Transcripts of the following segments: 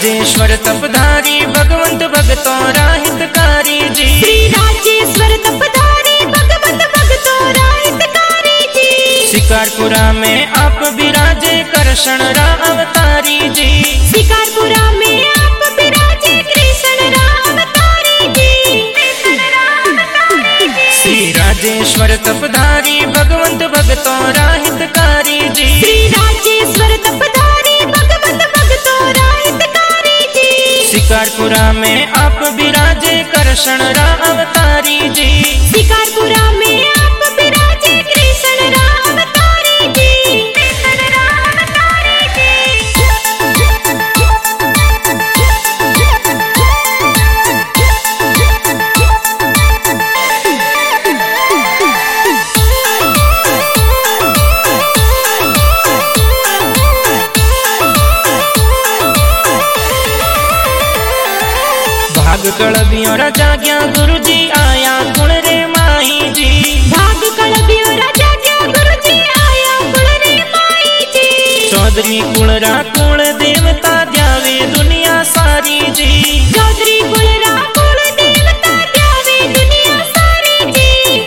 राजेश्वर तपधारी भगवंत भगतोरा हितकारी जी। श्री राजेश्वर तपधारी भगवंत भगतोरा हितकारी जी। शिकारपुरा में आप विराजे कृष्ण रा अवतारी जी। शिकारपुरा में आप विराजे कृष्ण रा अवतारी जी। श्री राजेश्वर तपधारी भगवंत भगतोरा हितकारी जी। श्री राजेश्वर तपधारी भगवंत भगतोरा हितकारी जी। शिकारपुरा में आप विराजे कृष्ण रा अवतारी जी। शिकारपुरा में आप विराजे कृष्ण रा अवतारी जी। भाग कलबियों राजा गया गुरु जी आया गुण रे माही जी। भाग कलबियों राजा गया गुरु जी आया गुण रे माही जी। चौधरी कुलरा कुल देवता द्यावे दुनिया सारी जी। चौधरी कुलरा कुल देवता द्यावे दुनिया सारी जी।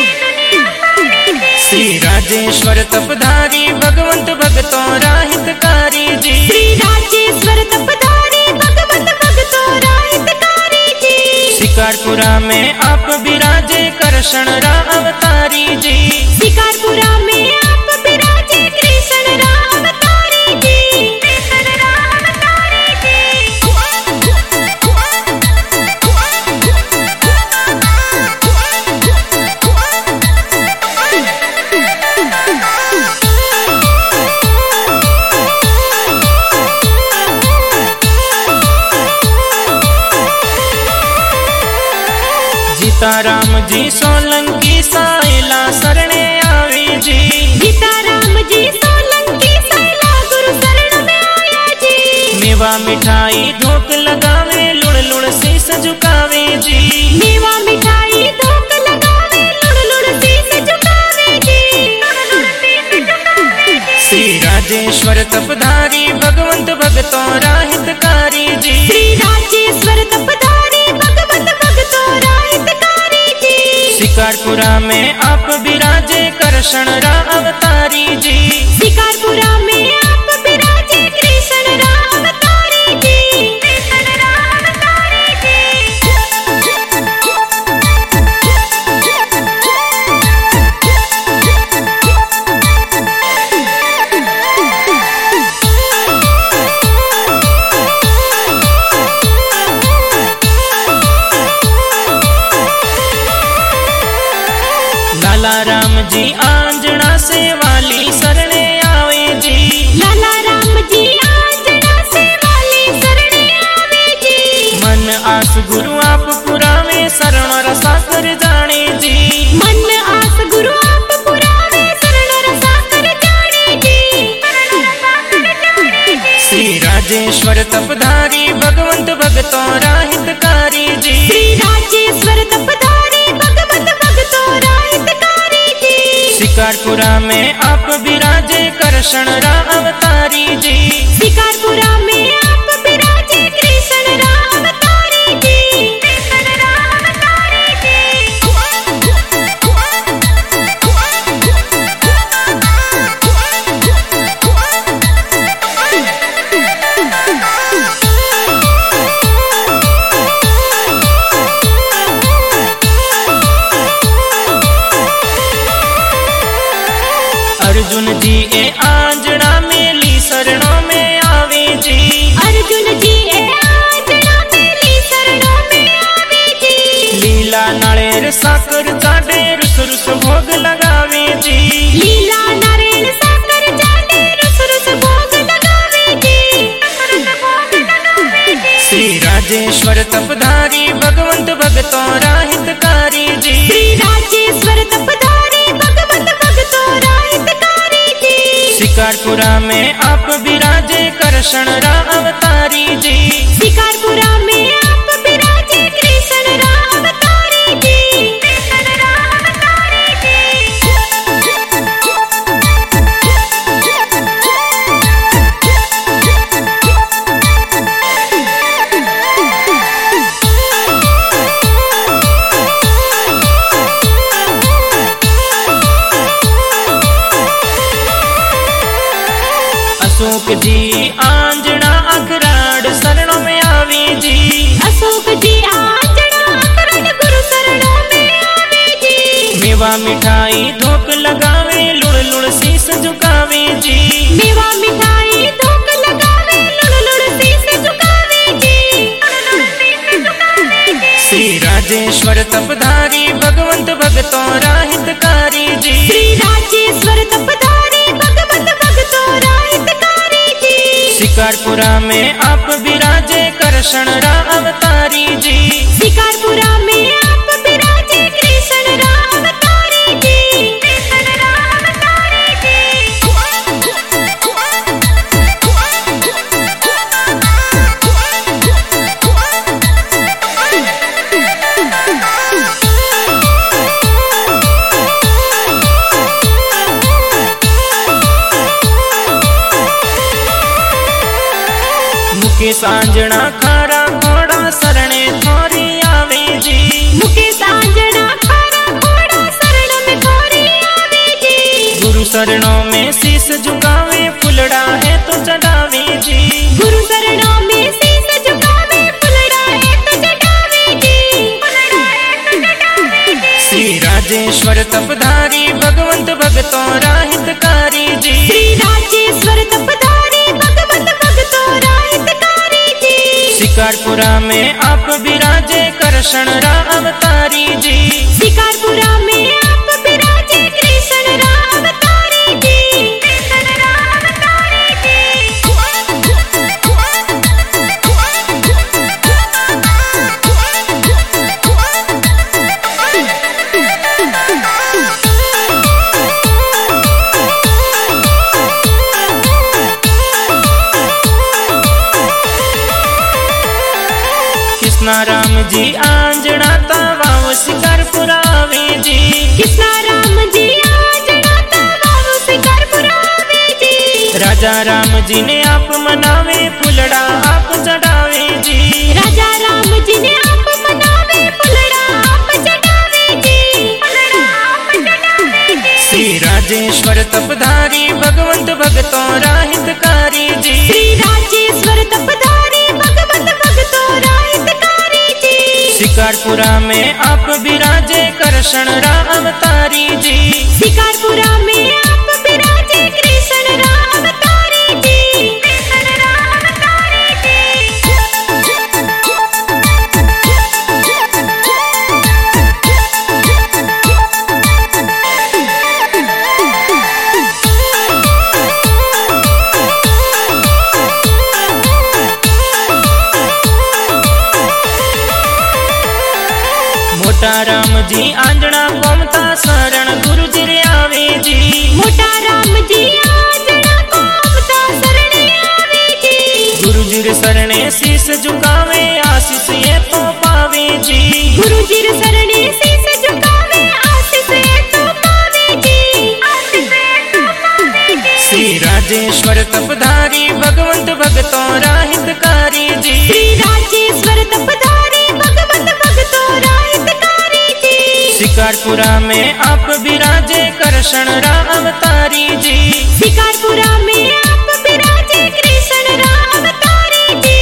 श्री राजेश्वर तपधारी भगवंत भगतोरा हितकारी जी। श्री राजेश्वर तपधारी भगवंत भगतोरा हितकारी जी। शिकारपुरा में आप विराजे कृष्ण रा अवतारी जी। शिकारपुरा में आप विराजे कृष्ण रा अवतारी जी। सीताराम जी सोलंकी साइला शरणे आवी जी। सीताराम जी सोलंकी साइला गुरु शरण में आया जी। मेवा मिठाई धोक लगावे लुण लुण शीस झुकावे जी। मेवा मिठाई धोक लगावे लुण लुण शीस झुकावे जी। श्री राजेश्वर तपधारी भगवंत भगतोरा हितकारी जी। श्री राजेश्वर तपधारी भगवंत भगतोरा हितकारी जी। शिकारपुरा में आप विराजे कृष्ण रा अवतारी जी। शिकारपुरा में आप विराजे कृष्ण रा अवतारी जी। लाला राम जी आंजना से वाली शरणे आवे जी। लाला राम जी आंजना से वाली शरणे आवे जी। मन आस गुरु आप पुरावे शरण रसा कर जाने जी। मन आस गुरु आप पुरावे शरण रसा कर जाने जी। श्री राजेश्वर तपधारी भगवंत भगतोरा हितकारी जी। श्री राजेश्वर तपधारी भगवंत भगतोरा हितकारी जी। शिकारपुरा में आप विराजे कृष्ण रा अवतारी जी। शिकारपुरा में आप विराजे कृष्ण रा अवतारी जी। अर्जुन जी ए आंजना में ली शरणों में आवे जी। अर्जुन जी ए आंजना में ली शरणों में आवे जी। लीला नळेर साकर चाटे रुस रुस भोग लगावे जी। लीला नारायण साकर जाने रुस रुस भोग लगावे जी। श्री राजेश्वर तपधारी भगवंत भगतोरा हितकारी जी। श्री राजेश्वर तपधारी भगवंत भगतोरा हितकारी जी। शिकारपुरा में आप विराजे कृष्ण रा अवतारी जी। शिकारपुरा में आप विराजे कृष्ण रा अवतारी जी। अशोक जी आंजना अखराड़ शरणों में आवे जी। अशोक जी आंजना अखराड़ गुरु शरणों में आवे जी। मेवा मिठाई धोक लगावे लुड़ लुड़ शीस झुकावे जी। मेवा मिठाई धोक लगावे लुड़ लुड़ शीस झुकावे जी। श्री राजेश्वर तपधारी भगवंत भगतों राहितकारी जी। श्री राजेश्वर तपधारी भगवंत भगतों राहितकारी जी। शिकारपुरा में आप विराजे कृष्ण अवतारी जी। शिकारपुरा में आप विराजे कृष्ण अवतारी जी। मुकेश आंजना खारा घोड़ा शरणे थोरी आवे जी। मुकेश आंजना खारा घोड़ा शरण में थोरी आवे जी। गुरु शरणों में शीस झुकावे फुलड़ा है तो चढ़ावे जी। गुरु शरणों में शीस झुकावे फुलड़ा है तो चढ़ावे जी। श्री राजेश्वर तपधारी भगवंत भगतों राहितकारी जी। श्री राजेश्वर तपधारी भगवंत भगतों राहितकारी जी। शिकारपुरा में आप विराजे कृष्ण अवतारी जी। शिकारपुरा में आप विराजे कृष्ण अवतारी जी। कृष्णा राम जी आंजना तावाव शिकारपुरा आवे जी। कृष्णा राम जी आंजना तावाव शिकारपुरा आवे जी। राजा राम जी ने आप मनावे फुलड़ा आप चढ़ावे जी। राजा राम जी ने आप मनावे फुलड़ा आप चढ़ावे जी। श्री राजेश्वर तपधारी भगवंत भगतों राहितकारी जी। श्री राजेश्वर तपधारी भगवंत भगतों राहितकारी जी। शिकारपुरा में आप विराजे कृष्ण अवतारी जी। शिकारपुरा में आप विराजे कृष्ण अवतारी जी। मोटा राम जी आंजना गोमता शरण गुरु जी रे आवे जी। मोटा राम जी आंजना गोमता शरण आवे जी। गुरु जी रे शरणे शीस झुकावे आशीष ये तो पावे जी। गुरु जी रे शरणे शीस झुकावे आशीष ये तो पावे जी। श्री राजेश्वर तपधारी भगवंत भगतों राहितकारी जी। श्री राजेश्वर तपधारी भगवंत भगतों राहितकारी जी। शिकारपुरा में आप विराजे कृष्ण अवतारी जी। शिकारपुरा में आप विराजे कृष्ण अवतारी जी।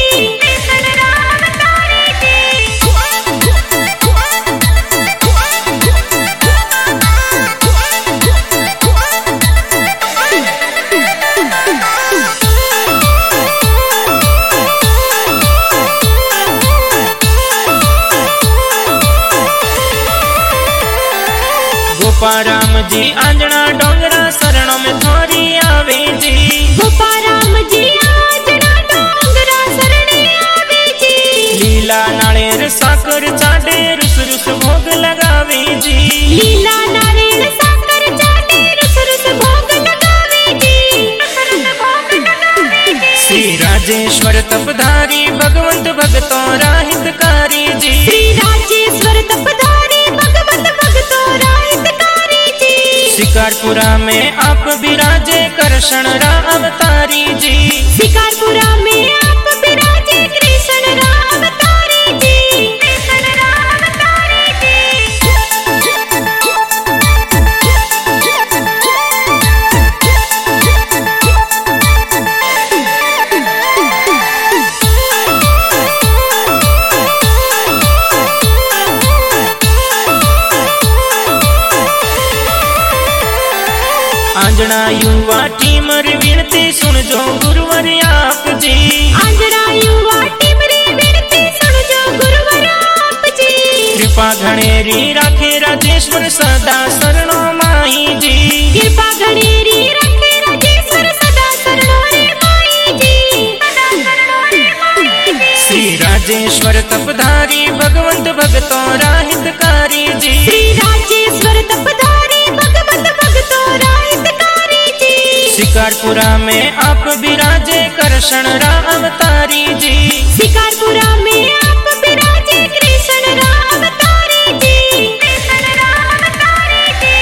गोपाराम जी आंजना डोंगरा शरणों में थोरी आवे जी। गोपाराम जी आंजना डोंगरा शरण आवे जी। लीला नाळेर साकर चाटे रुस रुस भोग लगावे जी। लीला नारियल साकर चाटे रुस रुस भोग लगावे जी। श्री राजेश्वर तपधारी भगवंत भगतों राहितकारी जी। श्री राजेश्वर तपधारी भगवंत भगतों राहितकारी जी। शिकारपुरा में आप विराजे कृष्ण अवतारी जी। शिकारपुरा में आप विराजे कृष्ण अवतारी जी। आंजना युवा टीम री विनती सुनजो गुरुवर आप जी। आंजना युवा टीम री विनती सुनजो गुरुवर आप जी। कृपा घणेरी राखे राजेश्वर सदा शरणो माई जी। कृपा घणेरी राखे राजेश्वर सदा शरणो रे माई जी। श्री राजेश्वर तपधारी भगवंत भगतों राहितकारी जी। श्री राजेश्वर तपधारी भगवंत भगतों राहितकारी जी। शिकारपुरा में आप विराजे कृष्ण रा अवतारी जी। शिकारपुरा में आप विराजे कृष्ण रा अवतारी जी। कृष्ण रा अवतारी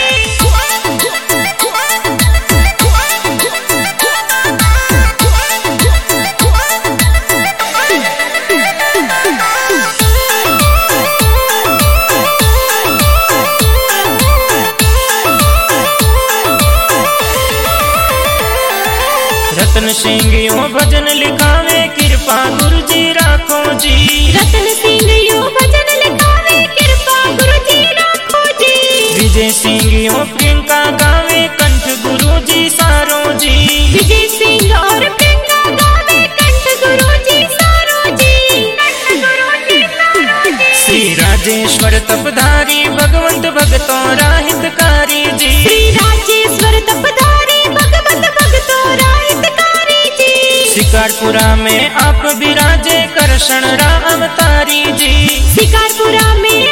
रतन सिंह यो भजन लिखावे कृपा गुरु जी राखो जी। रतन सिंह यो भजन लिखावे कृपा गुरु जी राखो जी। विजय सिंह यो प्रियंका गावे कंठ गुरु जी सारो जी। विजय सिंह और प्रियंका गावे कंठ गुरु जी सारो जी। कंठ गुरु जी सारो जी। श्री राजेश्वर तपधारी भगवंत भगतों राहितकारी जी। श्री राजेश्वर तपधारी भगवंत भगतों राहितकारी जी। शिकारपुरा में आप विराजे कृष्ण रा अवतारी जी। शिकारपुरा में